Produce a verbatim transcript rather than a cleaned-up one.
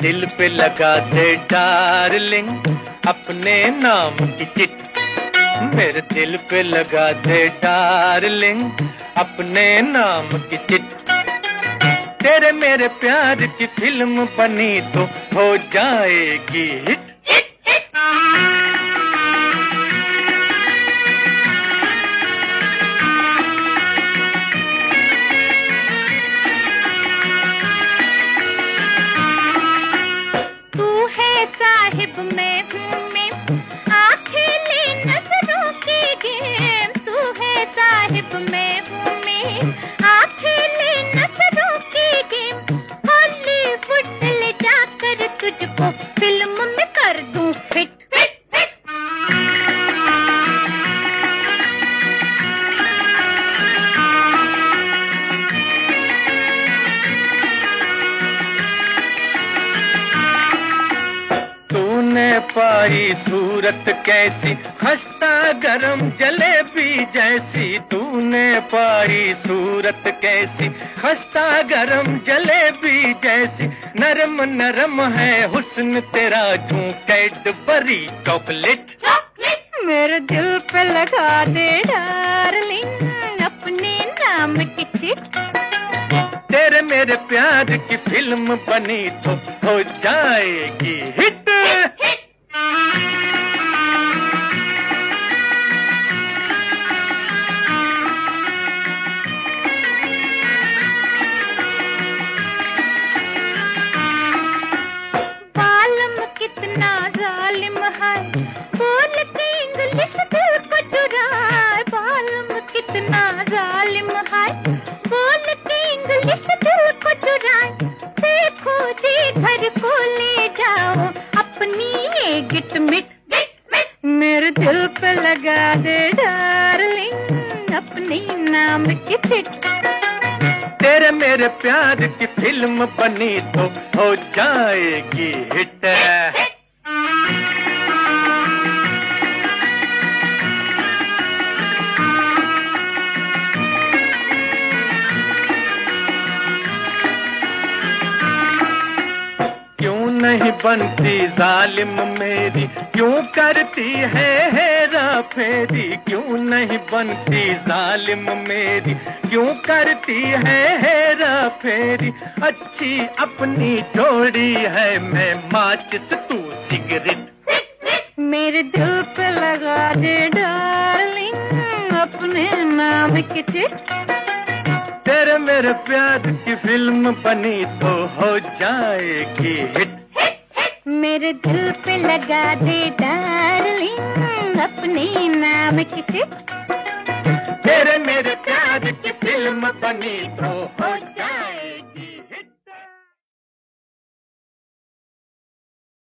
दिल पे लगा दे डार्लिंग अपने नाम की चिट, मेरे दिल पे लगा दे डार्लिंग अपने नाम की चिट। तेरे मेरे प्यार की फिल्म बनी तो हो जाएगी हिट। साहिब मैं हूँ मैं, आंखें ले नजरों की गेम। तू है साहिब मैं हूँ मैं, आंखें ले नजरों की गेम। हॉलीवुड ले जाकर तुझको फिल्म में कर दूं फिट। तूने पाई सूरत कैसी खस्ता गरम जलेबी जैसी, तूने पाई सूरत कैसी खस्ता गरम जलेबी जैसी। नरम नरम है हुस्न तेरा झूं कैडबरी चॉकलेट। मेरे दिल पे लगा दे डार्लिंग अपने नाम की चिट। तेरे मेरे प्यार की फिल्म बनी तो हो जाएगी हिट। बालम कितना जालिम है, बोल के इंग्लिश दिल को चुराए। बालम कितना जालिम है, बोल के इंग्लिश दिल को चुराए। देखो जिधर को ले जाओ अपनी ये गिट मिट। मेरे दिल पे लगा दे डार्लिंग अपने नाम की चिट। तेरे मेरे प्यार की फिल्म बनी तो हो जाएगी हिट। नहीं बनती जालिम मेरी, क्यों करती है हेरा फेरी। क्यों नहीं बनती जालिम मेरी, क्यों करती है हेरा फेरी। अच्छी अपनी जोड़ी है, मैं माचिस तू सिगरेट। मेरे दिल पे लगा दे डार्लिंग अपने नाम की चिट। तेरे मेरे प्यार की फिल्म बनी तो हो जाएगी हिट। मेरे दिल पे लगा दे डार्लिंग अपने नाम की चिट। तेरे मेरे प्यार की फिल्म बनी तो हो जाए।